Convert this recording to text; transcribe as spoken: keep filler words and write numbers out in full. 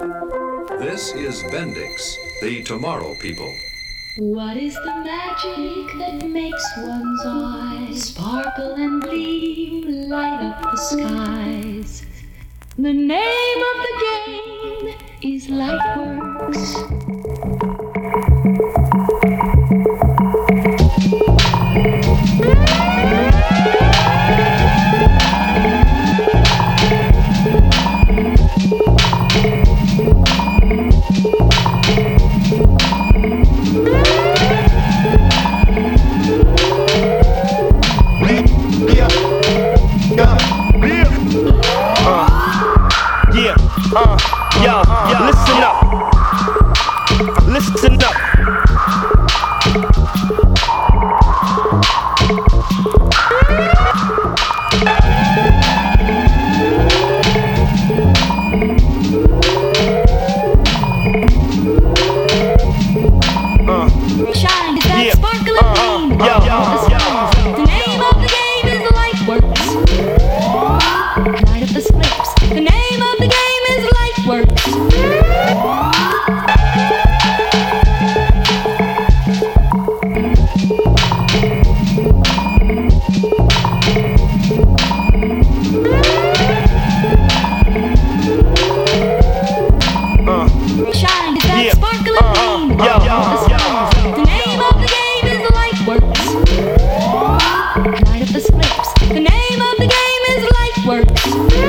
This is Bendix, the Tomorrow People. What is the magic that makes one's eyes sparkle and gleam, light up the skies? The name of the game is Lightworks. Uh, yo, yo, listen up. Listen up. Uh, Shine, is that yeah. sparkling Uh, beam? yo, yo, yo. The name of the game is Lightworks. Light up the slips. The name of the game is Lightworks. Uh, Shine, is that yeah. sparkling Uh, beam? yo, yo, yo. The name of the game is Lightworks. Light up the slips. The name of the game is Lightworks.